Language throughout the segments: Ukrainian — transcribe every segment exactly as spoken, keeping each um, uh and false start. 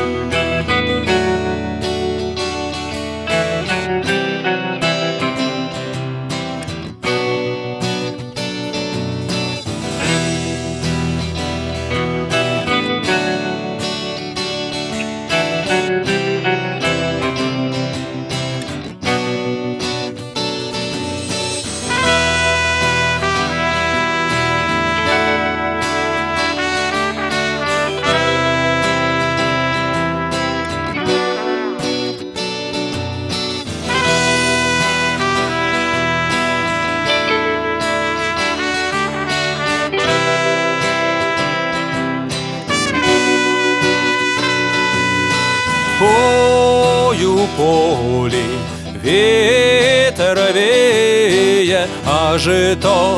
Бою полі вітер віє, а жито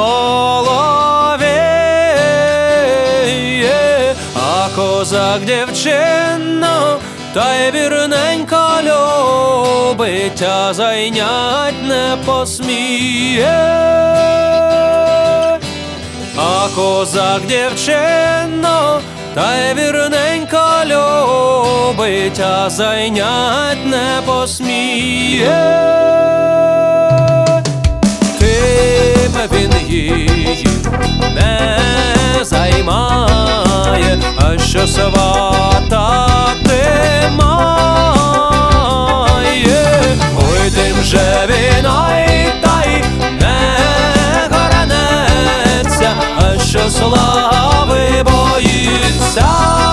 половіє, а козак дівчину та й вірненько любить, а зайнять не посміє. А козак дівчину та й вірненько любить, а зайнять не посміє. Тим він її не займає, а що сватати має. Ой, тим же він ой та й не горнеться, а що слави боїться.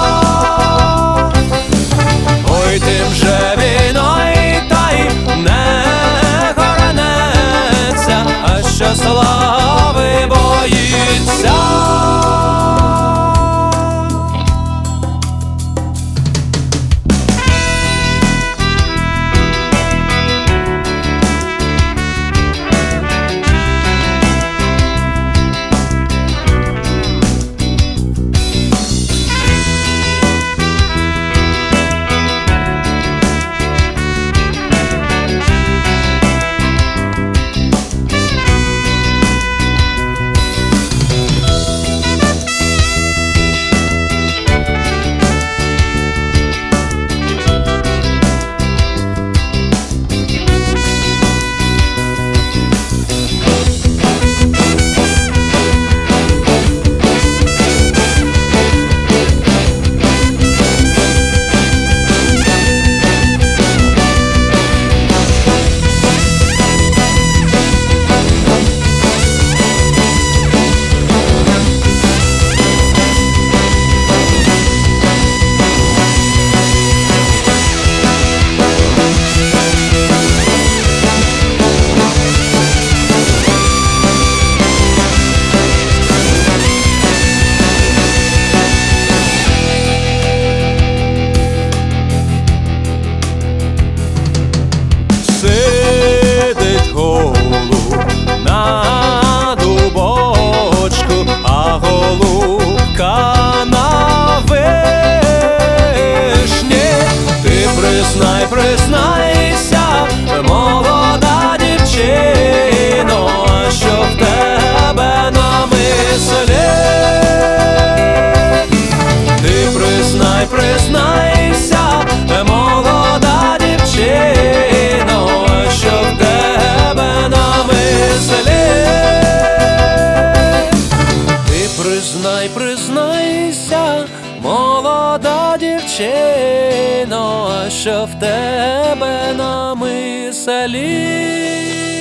Ой, тим же він ой та й не горнеться, а що слави боїться. Сидить голуб на дубочку, а голубка на вишні. Ти признай, признайся, молода дівчино, що в тебе на мислі. Ти признай, признайся, молода дівчино, що в тебе на мислі. Ти признай, признайся, молода дівчино, що в тебе на мислі.